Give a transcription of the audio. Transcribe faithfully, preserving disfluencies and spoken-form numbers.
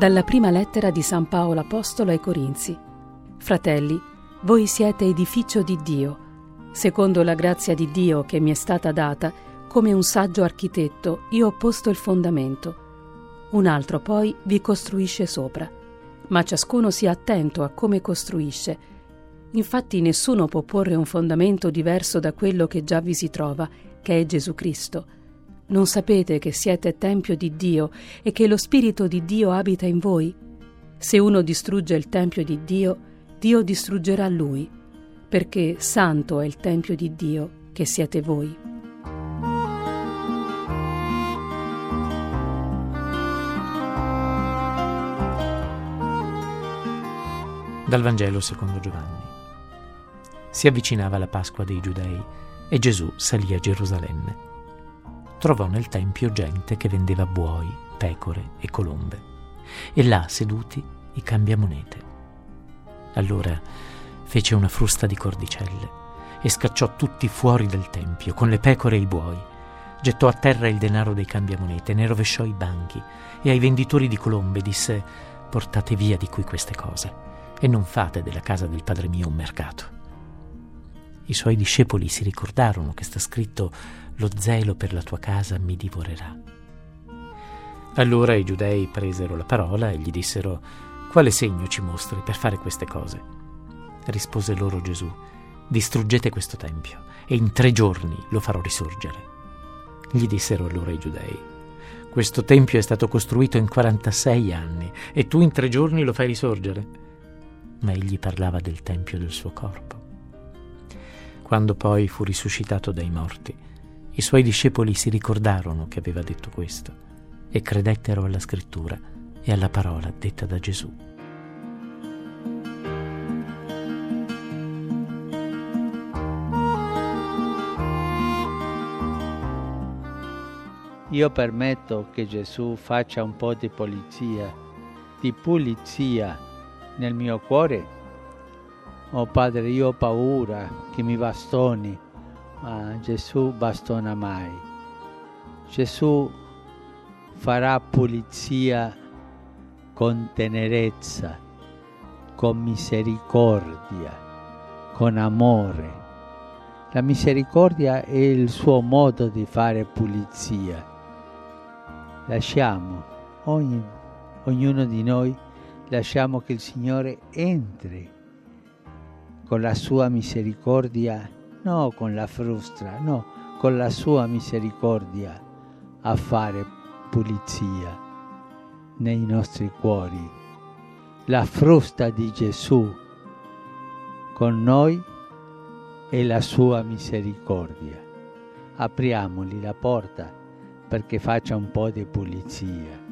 Dalla prima lettera di San Paolo Apostolo ai Corinzi. Fratelli, voi siete edificio di Dio, secondo la grazia di Dio che mi è stata data, come un saggio architetto io ho posto il fondamento. Un altro poi vi costruisce sopra, ma ciascuno sia attento a come costruisce. Infatti nessuno può porre un fondamento diverso da quello che già vi si trova, che è Gesù Cristo. Non sapete che siete tempio di Dio e che lo Spirito di Dio abita in voi? Se uno distrugge il tempio di Dio, Dio distruggerà lui, perché santo è il tempio di Dio che siete voi. Dal Vangelo secondo Giovanni. Si avvicinava la Pasqua dei Giudei e Gesù salì a Gerusalemme. Trovò nel tempio gente che vendeva buoi, pecore e colombe, e là seduti i cambiamonete. Allora fece una frusta di cordicelle e scacciò tutti fuori del tempio con le pecore e i buoi. Gettò a terra il denaro dei cambiamonete, ne rovesciò i banchi e ai venditori di colombe disse: portate via di qui queste cose e non fate della casa del Padre mio un mercato. I suoi discepoli si ricordarono che sta scritto: lo zelo per la tua casa mi divorerà. Allora i giudei presero la parola e gli dissero: quale segno ci mostri per fare queste cose? Rispose loro Gesù: distruggete questo tempio e in tre giorni lo farò risorgere. Gli dissero allora i giudei: questo tempio è stato costruito in quarantasei anni e tu in tre giorni lo fai risorgere? Ma egli parlava del tempio del suo corpo. Quando poi fu risuscitato dai morti, i suoi discepoli si ricordarono che aveva detto questo e credettero alla scrittura e alla parola detta da Gesù. Io permetto che Gesù faccia un po' di pulizia, di pulizia nel mio cuore. Oh Padre, io ho paura che mi bastoni, ma Gesù bastona mai. Gesù farà pulizia con tenerezza, con misericordia, con amore. La misericordia è il suo modo di fare pulizia. Lasciamo, ogni, ognuno di noi, lasciamo che il Signore entri con la sua misericordia, no con la frustra, no, con la sua misericordia a fare pulizia nei nostri cuori. La frusta di Gesù con noi è la sua misericordia. Apriamogli la porta perché faccia un po' di pulizia.